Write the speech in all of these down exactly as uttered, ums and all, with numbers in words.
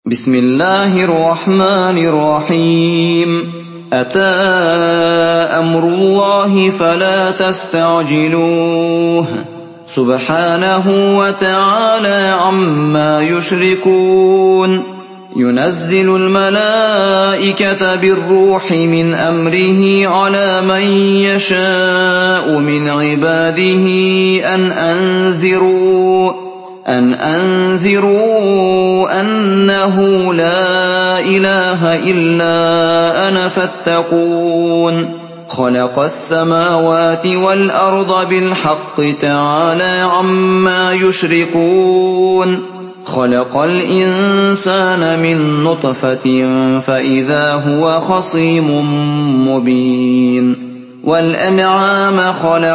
بسم الله الرحمن الرحيم أتى أمر الله فلا تستعجلوه سبحانه وتعالى عما يشركون ينزل الملائكة بالروح من أمره على من يشاء من عباده أن أنذروا أن أنذروا أنه لا إله إلا أنا فاتقون خلق السماوات والأرض بالحق تعالى عما يشركون خلق الإنسان من نطفة فإذا هو خصيم مبين والأنعام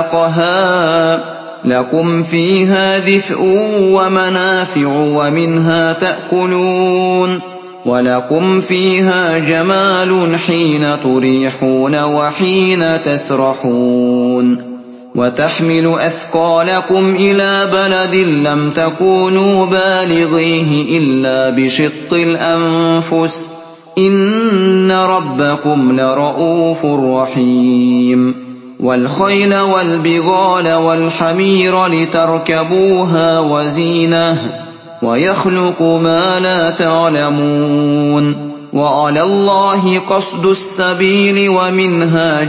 خلقها لكم فيها دفء ومنافع ومنها تأكلون ولكم فيها جمال حين تريحون وحين تسرحون وتحمل أثقالكم إلى بلد لم تكونوا بالغيه إلا بشق الأنفس إن ربكم لرءوف رحيم والخيل والبغال والحمير لتركبوها وزينة ويخلق ما لا تعلمون وعلى الله قصد السبيل ومنها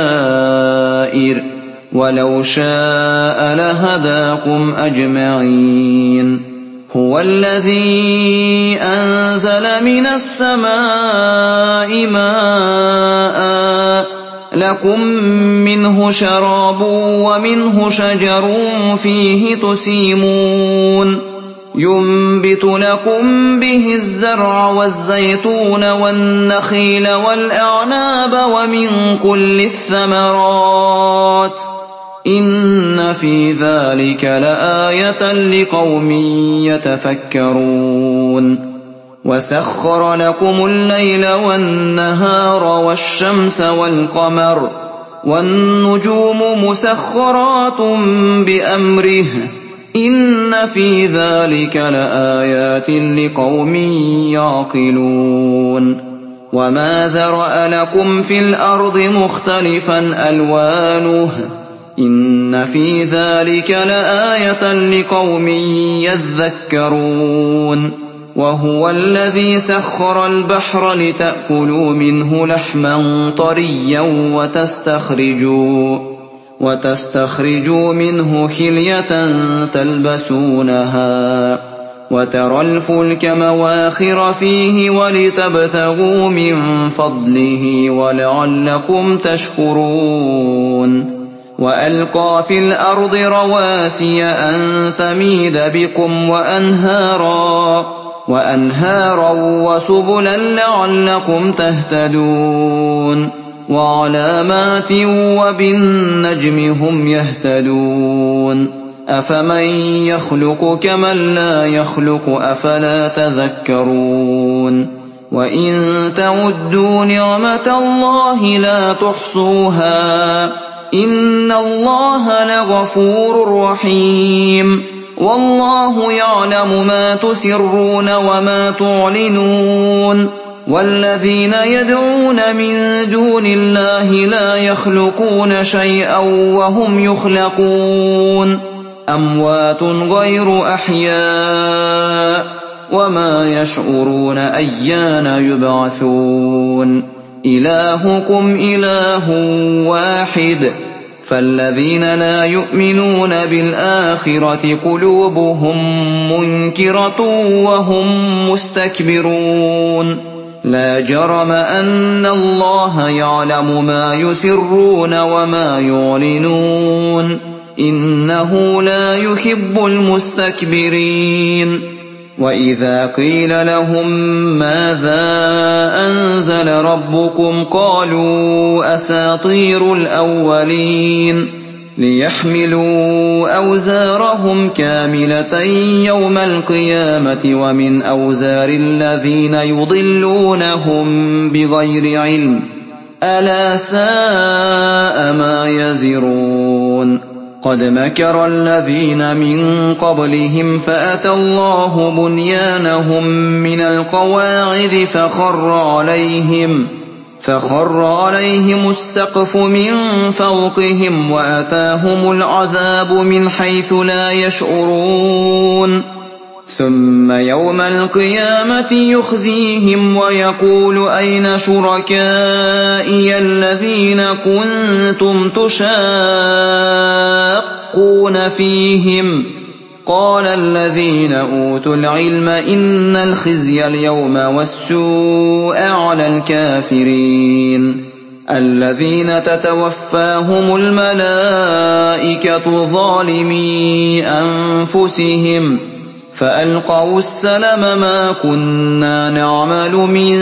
جائر ولو شاء لهداكم أجمعين هو الذي أنزل من السماء ماء لكم منه شراب ومنه شجر فيه تسيمون ينبت لكم به الزرع والزيتون والنخيل والأعناب ومن كل الثمرات إن في ذلك لآية لقوم يتفكرون وسخر لكم الليل والنهار والشمس والقمر والنجوم مسخرات بأمره إن في ذلك لآيات لقوم يعقلون وما ذرأ لكم في الأرض مختلفا ألوانه إن في ذلك لآية لقوم يذكرون وهو الذي سخر البحر لتأكلوا منه لحما طريا وتستخرجوا وتستخرجوا منه حلية تلبسونها وترى الفلك مواخر فيه ولتبتغوا من فضله ولعلكم تشكرون وألقى في الأرض رواسي أن تميد بكم وأنهارا وأنهارا وسبلا لعلكم تهتدون وعلامات وبالنجم هم يهتدون أفمن يخلق كمن لا يخلق أفلا تذكرون وإن تعدوا نعمة الله لا تحصوها إن الله لغفور رحيم والله يعلم ما تسرون وما تعلنون والذين يدعون من دون الله لا يخلقون شيئا وهم يخلقون أموات غير أحياء وما يشعرون أيان يبعثون إلهكم إله واحد فالذين لا يؤمنون بالآخرة قلوبهم منكرة وهم مستكبرون لا جرم أن الله يعلم ما يسرون وما يعلنون إنه لا يحب المستكبرين وإذا قيل لهم ماذا أنزل ربكم قالوا أساطير الأولين ليحملوا أوزارهم كاملة يوم القيامة ومن أوزار الذين يضلونهم بغير علم ألا ساء ما يزرون قد مكر الذين من قبلهم فأتى الله بنيانهم من القواعد فخر عليهم فخر عليهم السقف من فوقهم وأتاهم العذاب من حيث لا يشعرون ثم يوم القيامة يخزيهم ويقول أين شركائي الذين كنتم تشاقون فيهم قال الذين أوتوا العلم إن الخزي اليوم والسوء على الكافرين الذين تتوفاهم الملائكة ظالمي أنفسهم فألقوا السلم ما كنا نعمل من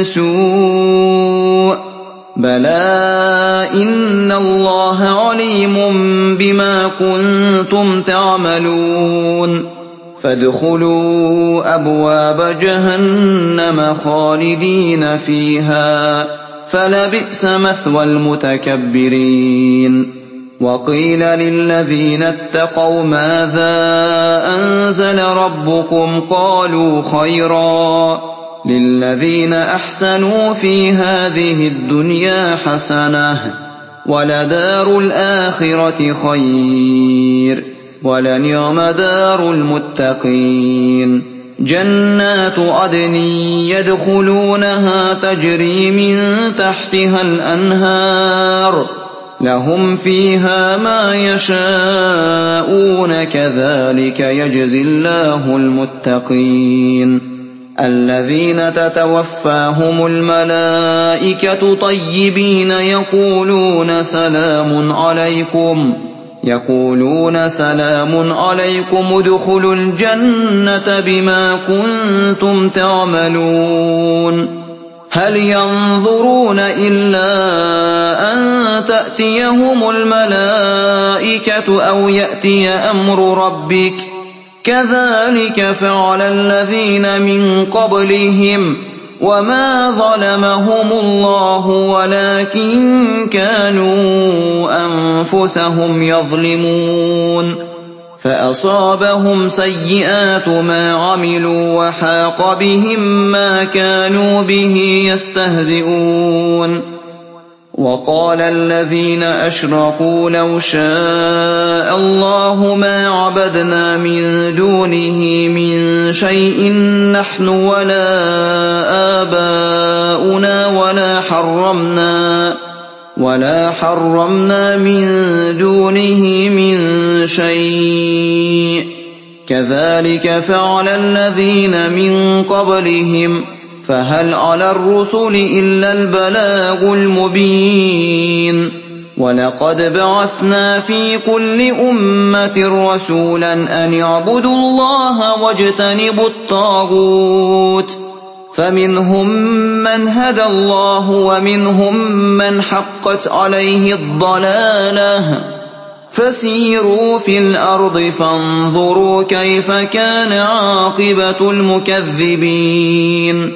سوء بلى إن الله عليم بما كنتم تعملون فادخلوا أبواب جهنم خالدين فيها فلبئس مثوى المتكبرين وقيل للذين اتقوا ماذا أنزل ربكم قالوا خيرا للذين أحسنوا في هذه الدنيا حسنة ولدار الآخرة خير ولنعم دار المتقين جنات عدن يدخلونها تجري من تحتها الأنهار لهم فيها ما يشاءون كذلك يجزي الله المتقين الذين تتوفاهم الملائكة طيبين يقولون سلام عليكم يقولون سلام عليكم ادخلوا الجنة بما كنتم تعملون هل ينظرون إلا أن تأتيهم الملائكة أو يأتي أمر ربك كذلك فعل الذين من قبلهم وما ظلمهم الله ولكن كانوا أنفسهم يظلمون فأصابهم سيئات ما عملوا وحاق بهم ما كانوا به يستهزئون وقال الذين أشركوا لو شاء الله ما عبدنا من دونه من شيء نحن ولا آباؤنا ولا حرمنا ولا حرمنا من دونه من شيء كذلك فعل الذين من قبلهم فهل على الرسل إلا البلاغ المبين ولقد بعثنا في كل أمة رسولا أن اعبدوا الله واجتنبوا الطاغوت فمنهم من هدى الله ومنهم من حقت عليه الضلالة فسيروا في الأرض فانظروا كيف كان عاقبة المكذبين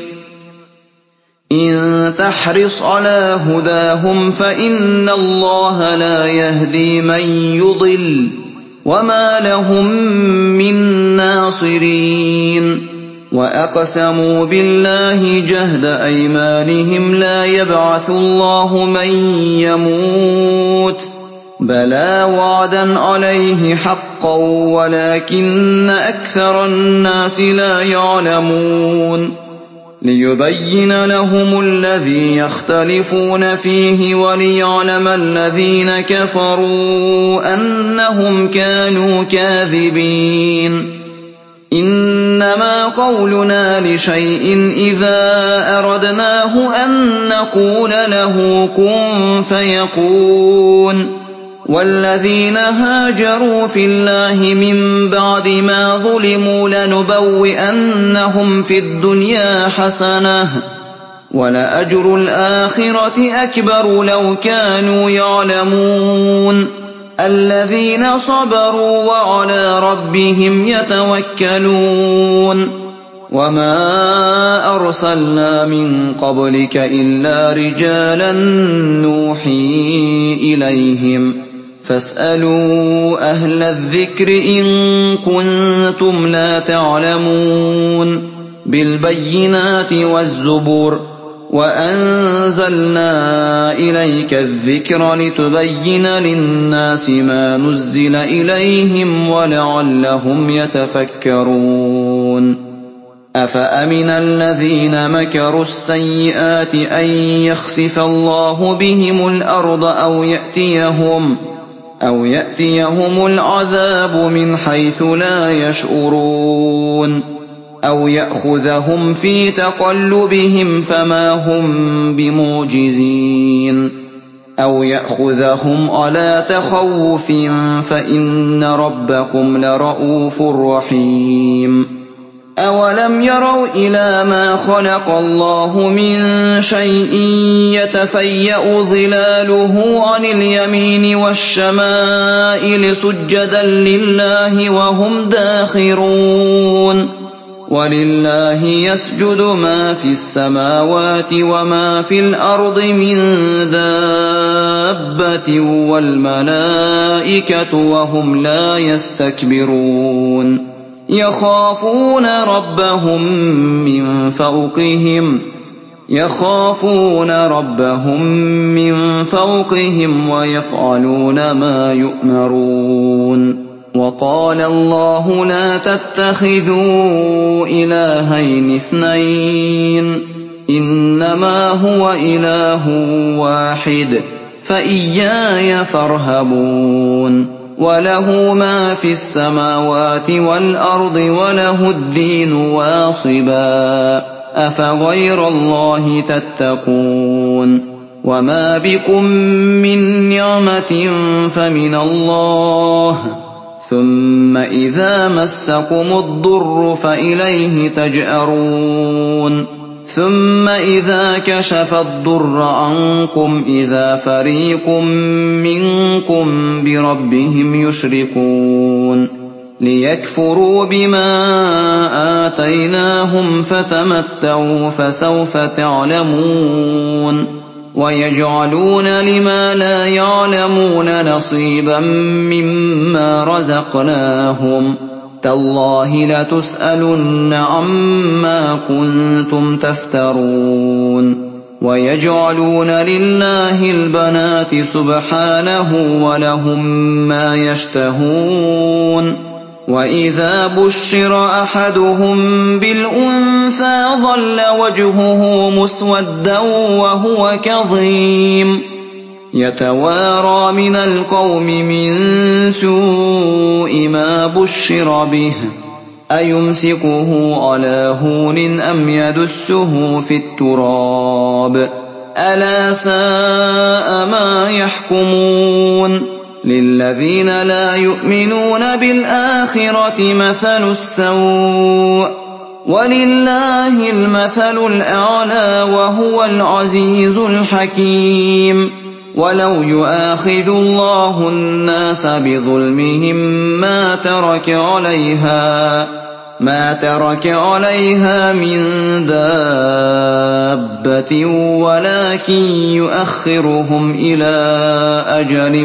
إن تحرص على هداهم فإن الله لا يهدي من يضل وما لهم من ناصرين وأقسموا بالله جهد أيمانهم لا يبعث الله من يموت بلى وعدا عليه حقا ولكن أكثر الناس لا يعلمون ليبين لهم الذي يختلفون فيه وليعلم الذين كفروا أنهم كانوا كاذبين إنما قولنا لشيء إذا أردناه أن نقول له كن فيكون والذين هاجروا في الله من بعد ما ظلموا لنبوئنهم في الدنيا حسنة ولأجر الآخرة أكبر لو كانوا يعلمون الذين صبروا وعلى ربهم يتوكلون وما أرسلنا من قبلك إلا رجالا نوحي إليهم فاسألوا أهل الذكر إن كنتم لا تعلمون بالبينات والزبر وأنزلنا إليك الذكر لتبين للناس ما نزل إليهم ولعلهم يتفكرون أفأمن الذين مكروا السيئات أن يخسف الله بهم الأرض أو يأتيهم أو يأتيهم العذاب من حيث لا يشعرون أو يأخذهم في تقلبهم فما هم بمعجزين أو يأخذهم على تخوف فإن ربكم لرءوف رحيم أولم يروا إلى ما خلق الله من شيء يتفيأ ظلاله عن اليمين والشمائل سجدا لله وهم داخرون ولله يسجد ما في السماوات وما في الأرض من دابة والملائكة وهم لا يستكبرون يخافون ربهم من فوقهم يخافون ربهم من فوقهم ويفعلون ما يؤمرون وقال الله لا تتخذوا إلهين اثنين إنما هو إله واحد فإياي فارهبون وله ما في السماوات والأرض وله الدين واصبا أفغير الله تتقون وما بكم من نعمة فمن الله ثم إذا مسكم الضر فإليه تجأرون ثم إذا كشف الضر عنكم إذا فريق منكم بربهم يشركون ليكفروا بما آتيناهم فتمتعوا فسوف تعلمون ويجعلون لما لا يعلمون نصيبا مما رزقناهم تالله لتسألن عما كنتم تفترون ويجعلون لله البنات سبحانه ولهم ما يشتهون وإذا بشر أحدهم بالأنثى ظل وجهه مسودا وهو كظيم يتوارى من القوم من سوء ما بشر به أيمسكه على هون أم يدسه في التراب ألا ساء ما يحكمون للذين لا يؤمنون بالآخرة مثل السوء ولله المثل الأعلى وهو العزيز الحكيم ولو يؤاخذ الله الناس بظلمهم ما ترك عليها ما ترك عليها من دابة ولكن يؤخرهم إلى أجل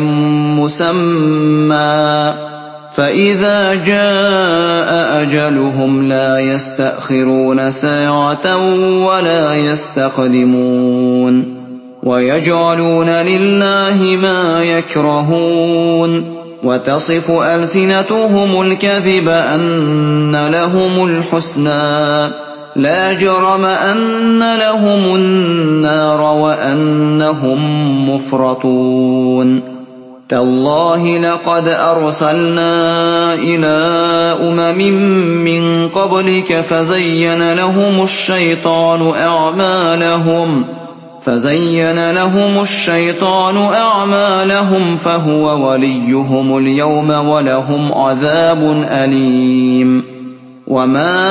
مسمى فإذا جاء أجلهم لا يستأخرون ساعة ولا يستقدمون ويجعلون لله ما يكرهون وتصف ألسنتهم الكذب أن لهم الحسنى لا جرم أن لهم النار وأنهم مفرطون تالله لقد أرسلنا إلى أمم من قبلك فزين لهم الشيطان أعمالهم فزين لهم الشيطان أعمالهم فهو وليهم اليوم ولهم عذاب أليم وما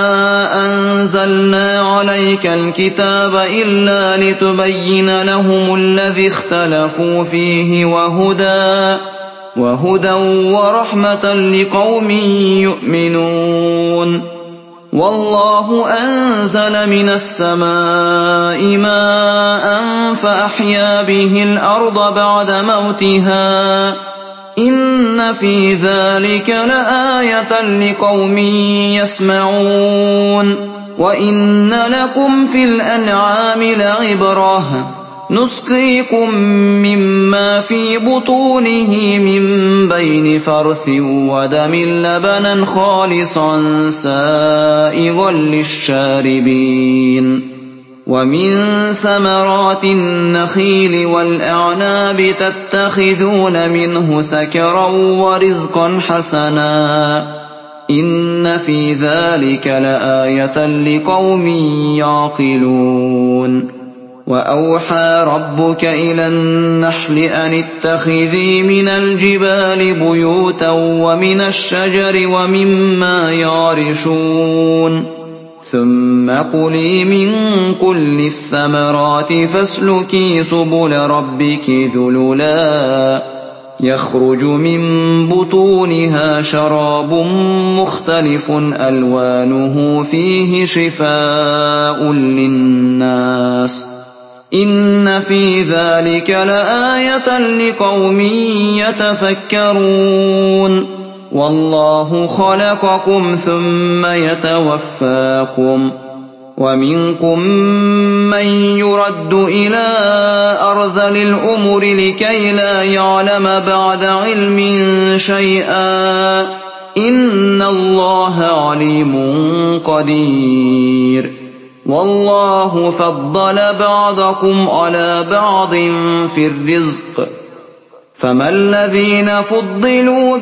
أنزلنا عليك الكتاب إلا لتبين لهم الذي اختلفوا فيه وهدى وهدى ورحمة لقوم يؤمنون والله أنزل من السماء ماء فأحيا به الأرض بعد موتها إِنَّ فِي ذَلِكَ لَآيَةً لِقَوْمٍ يَسْمَعُونَ وَإِنَّ لَكُمْ فِي الْأَنْعَامِ لَعِبْرَةً نُسْقِيكُم مِّمَّا فِي بُطُونِهِ مِن بَيْنِ فَرْثٍ وَدَمٍ لَّبَنًا خَالِصًا سَائِغًا لِّلشَّارِبِينَ وَمِن ثَمَرَاتِ النَّخِيلِ وَالْأَعْنَابِ تَتَّخِذُونَ مِنْهُ سَكَرًا وَرِزْقًا حَسَنًا ۗ إِنَّ فِي ذَلِكَ لَآيَةً لِقَوْمٍ يَعْقِلُونَ وَأَوْحَىٰ رَبُّكَ إِلَى النَّحْلِ أَنِ اتَّخِذِي مِنَ الْجِبَالِ بُيُوتًا وَمِنَ الشَّجَرِ وَمِمَّا يَعْرِشُونَ ثُمَّ كُلِي مِن كُلِّ الثَّمَرَاتِ فَاسْلُكِي سُبُلَ رَبِّكِ ذُلُلًا يَخْرُجُ مِن بُطُونِهَا شَرَابٌ مُّخْتَلِفٌ أَلْوَانُهُ فِيهِ شِفَاءٌ لِّلنَّاسِ ۗ إِنَّ فِي ذَلِكَ لَآيَةً لِقَوْمٍ يَتَفَكَّرُونَ وَاللَّهُ خَلَقَكُمْ ثُمَّ يَتَوَفَّاكُمْ ۖ وَمِنكُم مَّن يُرَدُّ إِلَىٰ أَرْذَلِ الْأُمُرِ لِكَيْ لَا يَعْلَمَ بَعْدَ عِلْمٍ شَيْئًا ۚ إِنَّ اللَّهَ عَلِيمٌ قَدِيرٌ وَاللَّهُ فَضَّلَ بَعْضَكُمْ عَلَىٰ بَعْضٍ فِي الرِّزْقِ ۚ فَمَا الَّذِينَ فُضِّلُوا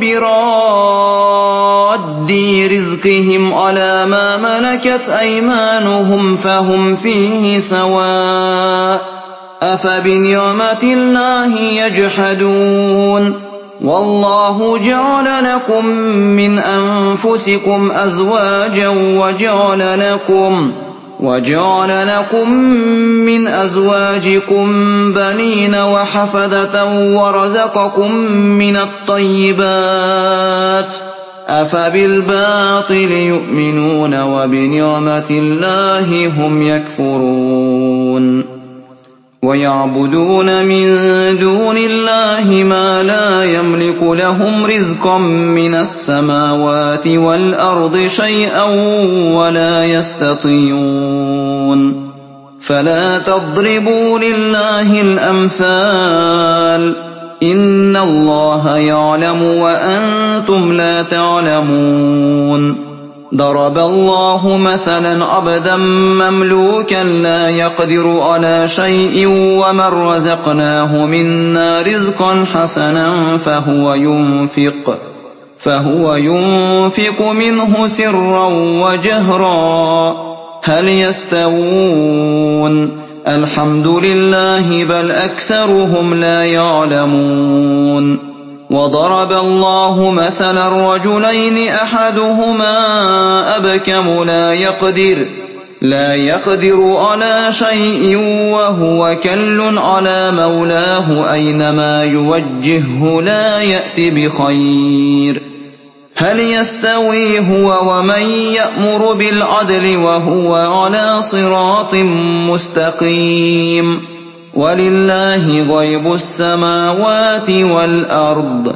بِرَادِّي رِزْقِهِمْ عَلَىٰ مَا مَلَكَتْ أَيْمَانُهُمْ فَهُمْ فِيهِ سَوَاءٌ ۚ أَفَبِنِعْمَةِ اللَّهِ يَجْحَدُونَ وَاللَّهُ جَعَلَ لَكُم مِّنْ أَنفُسِكُمْ أَزْوَاجًا وَجَعَلَ لَكُم وَجَعَلَ لَكُم مِّنْ أَزْوَاجِكُم بَنِينَ وَحَفَدَةً وَرَزَقَكُم مِّنَ الطَّيِّبَاتِ ۚ أَفَبِالْبَاطِلِ يُؤْمِنُونَ وَبِنِعْمَةِ اللَّهِ هُمْ يَكْفُرُونَ وَيَعْبُدُونَ مِن دُونِ اللَّهِ مَا لَا يَمْلِكُ لَهُمْ رِزْقًا مِّنَ السَّمَاوَاتِ وَالْأَرْضِ شَيْئًا وَلَا يَسْتَطِيعُونَ فَلَا تَضْرِبُوا لِلَّهِ الْأَمْثَالَ ۚ إِنَّ اللَّهَ يَعْلَمُ وَأَنتُمْ لَا تَعْلَمُونَ ضَرَبَ اللَّهُ مَثَلًا عَبْدًا مَّمْلُوكًا لَّا يَقْدِرُ عَلَىٰ شَيْءٍ وَمَن رَّزَقْنَاهُ مِنَّا رِزْقًا حَسَنًا فَهُوَ يُنفِقُ فَهُوَ يُنفِقُ مِنْهُ سِرًّا وَجَهْرًا هَلْ يَسْتَوُونَ ۚ الْحَمْدُ لِلَّهِ بَلْ أَكْثَرُهُمْ لَا يَعْلَمُونَ وَضَرَبَ اللَّهُ مَثَلًا رَّجُلَيْنِ أَحَدُهُمَا أَبْكَمُ لَا يَقْدِرُ لَا يَقْدِرُ عَلَىٰ شَيْءٍ وَهُوَ كَلٌّ عَلَىٰ مَوْلَاهُ أَيْنَمَا يُوَجِّههُّ لَا يَأْتِ بِخَيْرٍ ۚ هَلْ يَسْتَوِي هُوَ وَمَن يَأْمُرُ بِالْعَدْلِ وَهُوَ عَلَىٰ صِرَاطٍ مُّسْتَقِيمٍ وَلِلَّهِ غَيْبُ السَّمَاوَاتِ وَالْأَرْضِ ۚ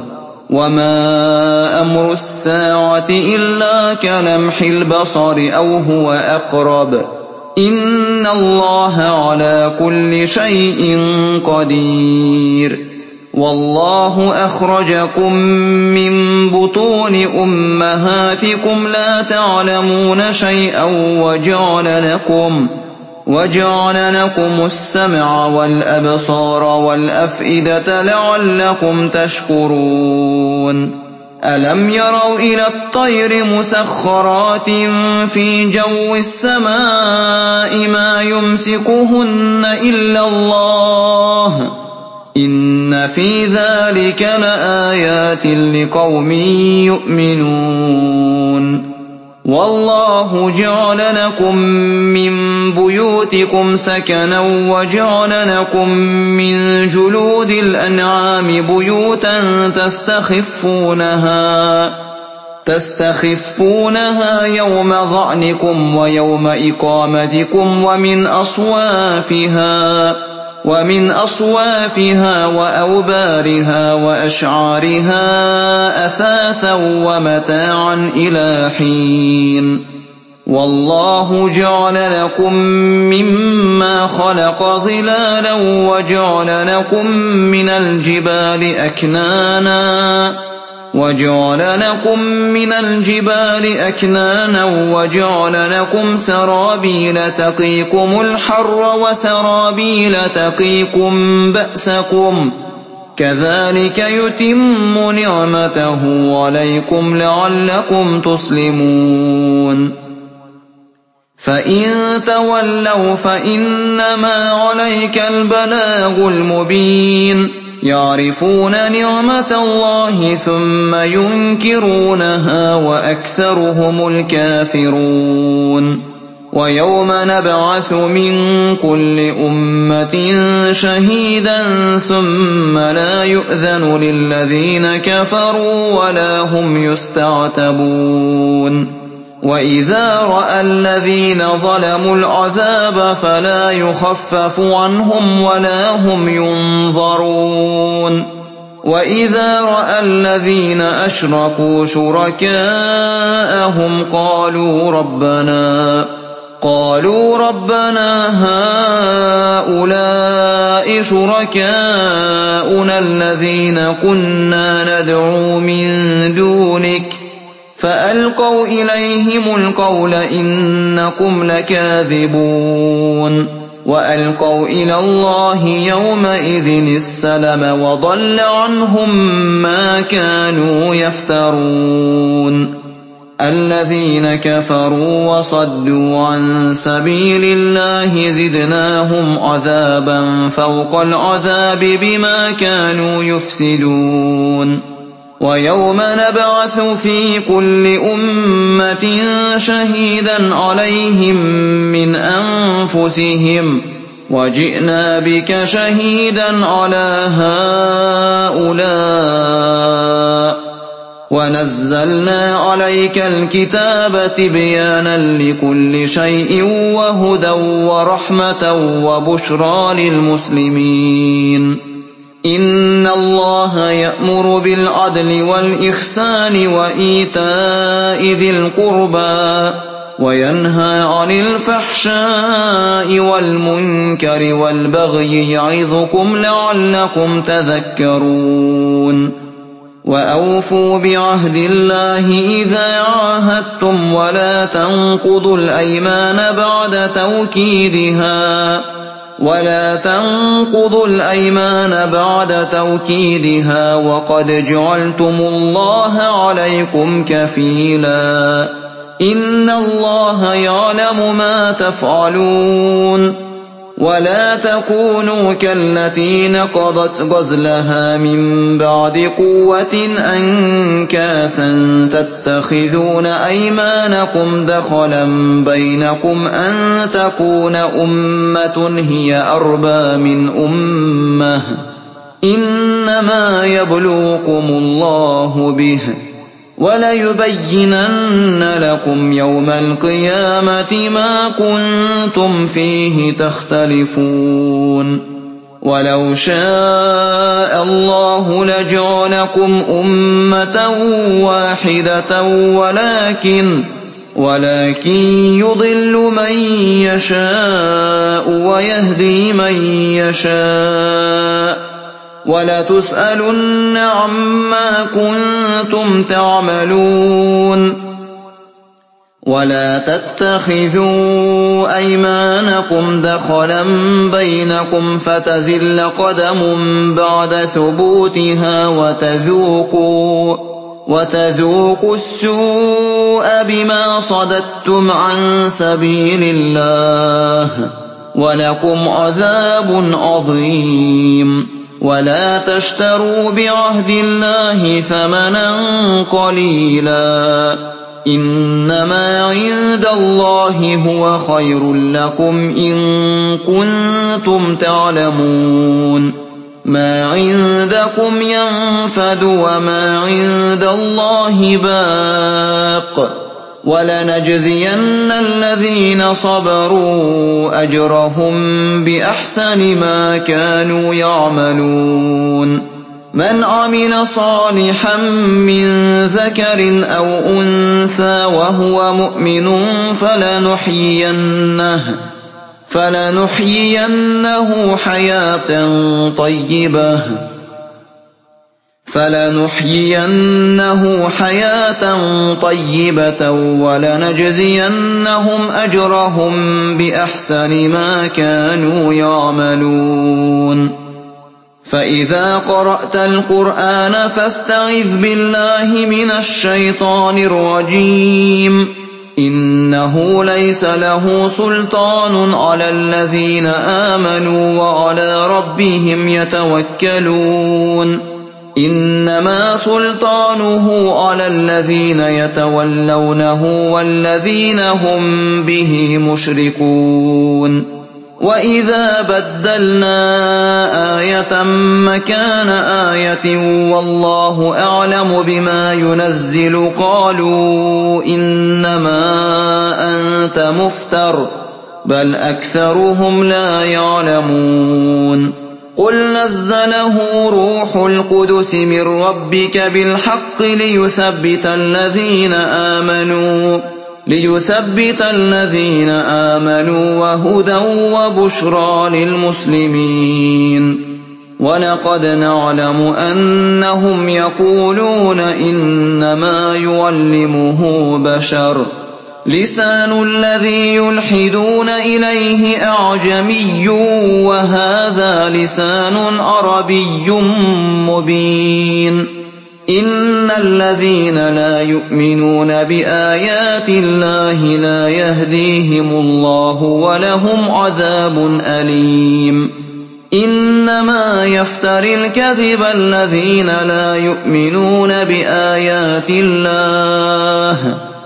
وَمَا أَمْرُ السَّاعَةِ إِلَّا كَلَمْحِ الْبَصَرِ أَوْ هُوَ أَقْرَبُ ۚ إِنَّ اللَّهَ عَلَىٰ كُلِّ شَيْءٍ قَدِيرٌ وَاللَّهُ أَخْرَجَكُم مِّن بُطُونِ أُمَّهَاتِكُمْ لَا تَعْلَمُونَ شَيْئًا وَجَعَلَ لَكُمْ وَجَعَلَ لَكُمُ السَّمْعَ وَالْأَبْصَارَ وَالْأَفْئِدَةَ لَعَلَّكُمْ تَشْكُرُونَ أَلَمْ يَرَوْا إِلَى الطَّيْرِ مُسَخَّرَاتٍ فِي جَوِّ السَّمَاءِ مَا يُمْسِكُهُنَّ إِلَّا اللَّهُ ۗ إِنَّ فِي ذَلِكَ لَآيَاتٍ لِقَوْمٍ يُؤْمِنُونَ وَاللَّهُ جَعَلَ لَكُم مِّن بُيُوتِكُمْ سَكَنًا وَجَعَلَ لَكُم مِّن جُلُودِ الْأَنْعَامِ بُيُوتًا تَسْتَخِفُّونَهَا تستخفونها يَوْمَ ظَعْنِكُمْ وَيَوْمَ إِقَامَتِكُمْ وَمِنْ أَصْوَافِهَا ومن أصوافها وأوبارها وأشعارها أثاثا ومتاعا إلى حين والله جعل لكم مما خلق ظلالا وجعل لكم من الجبال أكنانا وجعل لكم من الجبال أكنانا وجعل لكم سرابيل تقيكم الحر وسرابيل تقيكم بأسكم كذلك يتم نعمته عليكم لعلكم تسلمون فإن تولوا فإنما عليك البلاغ المبين يعرفون نعمة الله ثم ينكرونها وأكثرهم الكافرون ويوم نبعث من كل أمة شهيدا ثم لا يؤذن للذين كفروا ولا هم يستعتبون وإذا رأى الذين ظلموا العذاب فلا يخفف عنهم ولا هم ينظرون وإذا رأى الذين أشركوا شركاءهم قالوا ربنا قالوا ربنا هؤلاء شركاؤنا الذين كنا ندعو من دونك فألقوا إليهم القول إنكم لكاذبون وألقوا إلى الله يومئذ السلم وضل عنهم ما كانوا يفترون الذين كفروا وصدوا عن سبيل الله زدناهم عذابا فوق العذاب بما كانوا يفسدون ويوم نبعث في كل أمة شهيدا عليهم من أنفسهم وجئنا بك شهيدا على هؤلاء ونزلنا عليك الكتاب تبيانا لكل شيء وهدى ورحمة وبشرى للمسلمين إن الله يأمر بالعدل والإحسان وإيتاء ذي القربى وينهى عن الفحشاء والمنكر والبغي يعظكم لعلكم تذكرون وأوفوا بعهد الله إذا عاهدتم ولا تنقضوا الأيمان بعد توكيدها ولا تنقضوا الأيمان بعد توكيدها وقد جعلتم الله عليكم كفيلا إن الله يعلم ما تفعلون ولا تكونوا كالتي نقضت غزلها من بعد قوة أنكاثا تتخذون أيمانكم دخلا بينكم أن تكون أمة هي أربى من أمة إنما يبلوكم الله به وليبينن لكم يوم القيامة ما كنتم فيه تختلفون ولو شاء الله لجعلكم أمة واحدة ولكن ولكن يضل من يشاء ويهدي من يشاء وَلَتُسْأَلُنَّ عَمَّا كُنتُمْ تَعْمَلُونَ وَلَا تَتَّخِذُوا أَيْمَانَكُمْ دَخَلًا بَيْنَكُمْ فَتَزِلَّ قَدَمٌ بَعْدَ ثُبُوتِهَا وَتَذُوقُوا وَتَذُوقُوا السُّوءَ بِمَا صَدَدتُّمْ عَن سَبِيلِ اللَّهِ وَلَكُمْ عَذَابٌ عَظِيمٌ وَلَا تَشْتَرُوا بِعَهْدِ اللَّهِ ثَمَنًا قَلِيلًا إِنَّمَا عِندَ اللَّهِ هُوَ خَيْرٌ لَّكُمْ إِن كُنتُمْ تَعْلَمُونَ مَا عِندَكُمْ يَنفَدُ وَمَا عِندَ اللَّهِ بَاقٍ وَلَنَجْزِيَنَّ الَّذِينَ صَبَرُوا أَجْرَهُم بِأَحْسَنِ مَا كَانُوا يَعْمَلُونَ مَنْ عَمِلَ صَالِحًا مِّن ذَكَرٍ أَوْ أُنثَىٰ وَهُوَ مُؤْمِنٌ فَلَنُحْيِيَنَّهُ فَلَنُحْيِيَنَّهُ حَيَاةً طَيِّبَةً فَلَنُحْيِيَنَّهُ حَيَاةً طَيِّبَةً وَلَنَجْزِيَنَّهُمْ أَجْرَهُم بِأَحْسَنِ مَا كَانُوا يَعْمَلُونَ فَإِذَا قَرَأْتَ الْقُرْآنَ فَاسْتَعِذْ بِاللَّهِ مِنَ الشَّيْطَانِ الرَّجِيمِ إِنَّهُ لَيْسَ لَهُ سُلْطَانٌ عَلَى الَّذِينَ آمَنُوا وَعَلَىٰ رَبِّهِمْ يَتَوَكَّلُونَ إِنَّمَا سُلْطَانُهُ عَلَى الَّذِينَ يَتَوَلَّوْنَهُ وَالَّذِينَ هُم بِهِ مُشْرِكُونَ وَإِذَا بَدَّلْنَا آيَةً مَّكَانَ آيَةٍ وَاللَّهُ أَعْلَمُ بِمَا يُنَزِّلُ قَالُوا إِنَّمَا أَنتَ مُفْتَرٍ بَلْ أَكْثَرُهُمْ لَا يَعْلَمُونَ قُلْ نَزَّلَهُ رُوحُ الْقُدُسِ مِن رَّبِّكَ بِالْحَقِّ لِيُثَبِّتَ الَّذِينَ آمَنُوا لِيُثَبِّتَ الَّذِينَ آمَنُوا وَهُدًى وَبُشْرَىٰ لِلْمُسْلِمِينَ وَلَقَدْ نَعْلَمُ أَنَّهُمْ يَقُولُونَ إِنَّمَا يُعَلِّمُهُ بَشَرٌ ۗ لِّسَانُ الَّذِي يُلْحِدُونَ إِلَيْهِ أَعْجَمِيٌّ وَهَٰذَا لِسَانٌ عَرَبِيٌّ مُّبِينٌ إِنَّ الَّذِينَ لَا يُؤْمِنُونَ بِآيَاتِ اللَّهِ لَا يَهْدِيهِمُ اللَّهُ وَلَهُمْ عَذَابٌ أَلِيمٌ إِنَّمَا يَفْتَرِي الْكَذِبَ الَّذِينَ لَا يُؤْمِنُونَ بِآيَاتِ اللَّهِ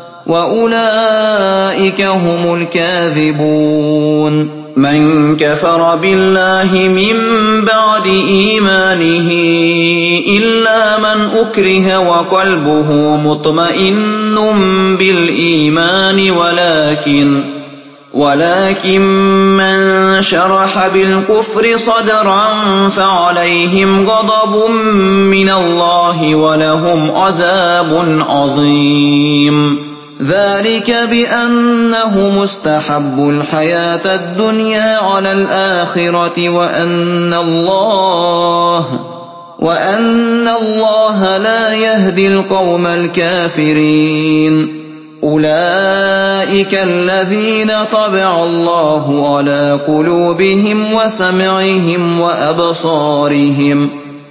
وَأُولَٰئِكَ هُمُ الْكَاذِبُونَ مَن كَفَرَ بِاللَّهِ مِن بَعْدِ إِيمَانِهِ إِلَّا مَنْ أُكْرِهَ وَقَلْبُهُ مُطْمَئِنٌّ بِالْإِيمَانِ وَلَٰكِن وَلَٰكِن مَّن شَرَحَ بِالْكُفْرِ صَدْرًا فَعَلَيْهِمْ غَضَبٌ مِّنَ اللَّهِ وَلَهُمْ عَذَابٌ عَظِيمٌ ذَٰلِكَ بِأَنَّهُمُ اسْتَحَبُّوا الْحَيَاةَ الدُّنْيَا عَلَى الْآخِرَةِ وَأَنَّ اللَّهَ وَأَنَّ اللَّهَ لَا يَهْدِي الْقَوْمَ الْكَافِرِينَ أُولَٰئِكَ الَّذِينَ طَبَعَ اللَّهُ عَلَىٰ قُلُوبِهِمْ وَسَمْعِهِمْ وَأَبْصَارِهِمْ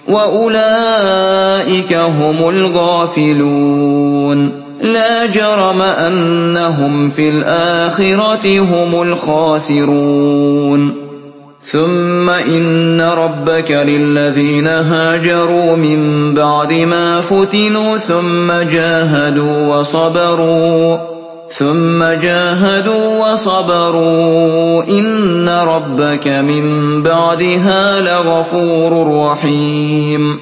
وَأُولَٰئِكَ هُمُ الْغَافِلُونَ لَا جَرَمَ أَنَّهُمْ فِي الْآخِرَةِ هُمُ الْخَاسِرُونَ ثُمَّ إِنَّ رَبَّكَ لِلَّذِينَ هَاجَرُوا مِن بَعْدِ مَا فُتِنُوا ثُمَّ جَاهَدُوا وَصَبَرُوا ثُمَّ جَاهَدُوا وَصَبَرُوا إِنَّ رَبَّكَ مِن بَعْدِهَا لَغَفُورٌ رَّحِيمٌ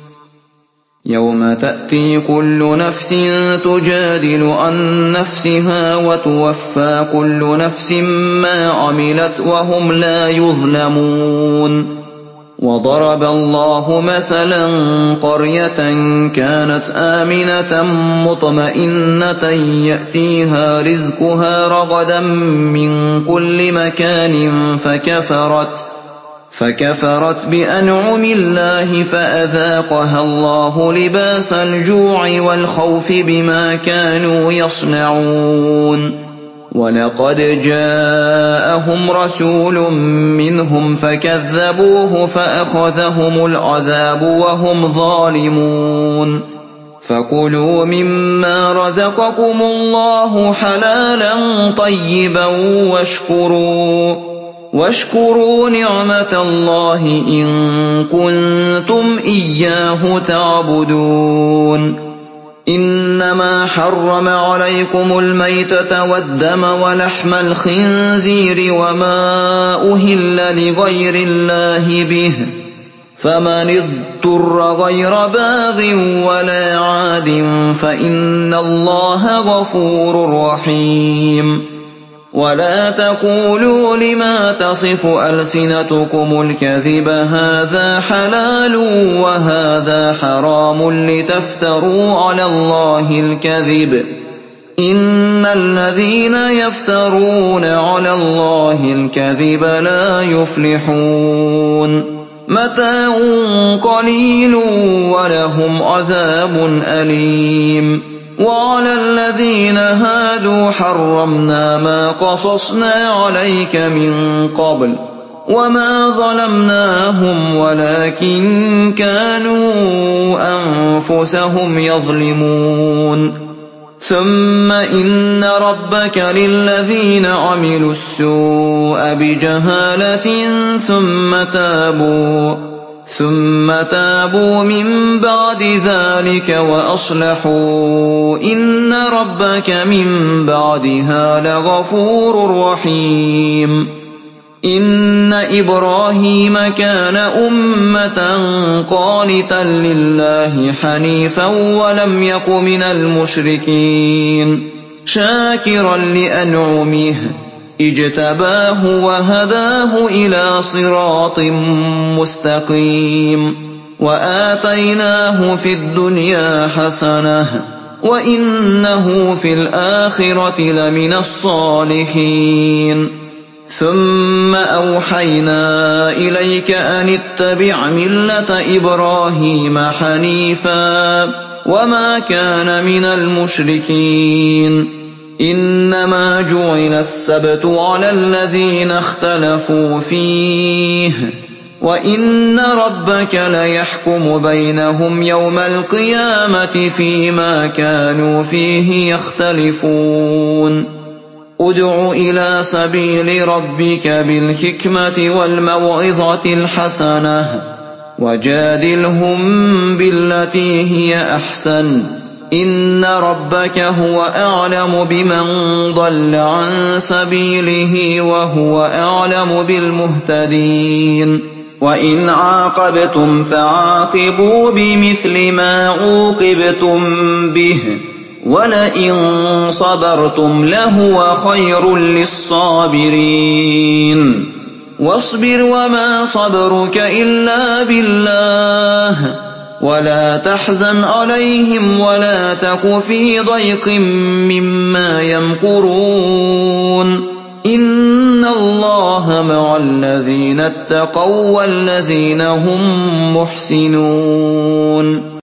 يَوْمَ تَأْتِي كُلُّ نَفْسٍ تُجَادِلُ عَن نَّفْسِهَا وَتُوَفَّىٰ كُلُّ نَفْسٍ مَّا عَمِلَتْ وَهُمْ لَا يُظْلَمُونَ وَضَرَبَ اللَّهُ مَثَلًا قَرْيَةً كَانَتْ آمِنَةً مُّطْمَئِنَّةً يَأْتِيهَا رِزْقُهَا رَغَدًا مِّن كُلِّ مَكَانٍ فَكَفَرَتْ فَكَفَرَتْ بِأَنْعُمِ اللَّهِ فَأَذَاقَهَا اللَّهُ لِبَاسَ الْجُوعِ وَالْخَوْفِ بِمَا كَانُوا يَصْنَعُونَ وَلَقَدْ جَاءَهُمْ رَسُولٌ مِّنْهُمْ فَكَذَّبُوهُ فَأَخَذَهُمُ الْعَذَابُ وَهُمْ ظَالِمُونَ فَكُلُوا مِمَّا رَزَقَكُمُ اللَّهُ حَلَالًا طَيِّبًا وَاشْكُرُوا وَاشْكُرُوا نِعْمَتَ اللَّهِ إِن كُنتُمْ إِيَّاهُ تَعْبُدُونَ إِنَّمَا حَرَّمَ عَلَيْكُمُ الْمَيْتَةَ وَالدَّمَ وَلَحْمَ الْخِنزِيرِ وَمَا أُهِلَّ لِغَيْرِ اللَّهِ بِهِ فمن اضطر غير باغ ولا عاد فإن الله غفور رحيم. ولا تقولوا لما تصف ألسنتكم الكذب هذا حلال وهذا حرام لتفتروا على الله الكذب إن الذين يفترون على الله الكذب لا يفلحون. متاع قليل ولهم عذاب أليم. وعلى الذين هادوا حرمنا ما قصصنا عليك من قبل وما ظلمناهم ولكن كانوا أنفسهم يظلمون. ثم إن ربك للذين عملوا السوء بجهالة ثم تابوا ثم تابوا من بعد ذلك وأصلحوا إن ربك من بعدها لغفور رحيم. إن إبراهيم كان أمة قانتا لله حنيفا ولم يك من المشركين شاكرا لأنعمه اجتباه وهداه إلى صراط مستقيم. وآتيناه في الدنيا حسنة وإنه في الآخرة لمن الصالحين. ثم أوحينا إليك أن اتبع ملة إبراهيم حنيفا وما كان من المشركين. إنما جعل السبت على الذين اختلفوا فيه وإن ربك ليحكم بينهم يوم القيامة فيما كانوا فيه يختلفون. ادع إلى سبيل ربك بالحكمة والموعظة الحسنة وجادلهم بالتي هي أحسن إن ربك هو أعلم بمن ضل عن سبيله وهو أعلم بالمهتدين. وإن عاقبتم فعاقبوا بمثل ما عوقبتم به ولئن صبرتم لهو خير للصابرين. واصبر وما صبرك إلا بالله ولا تحزن عليهم ولا تك في ضيق مما يمكرون. إن الله مع الذين اتقوا والذين هم محسنون.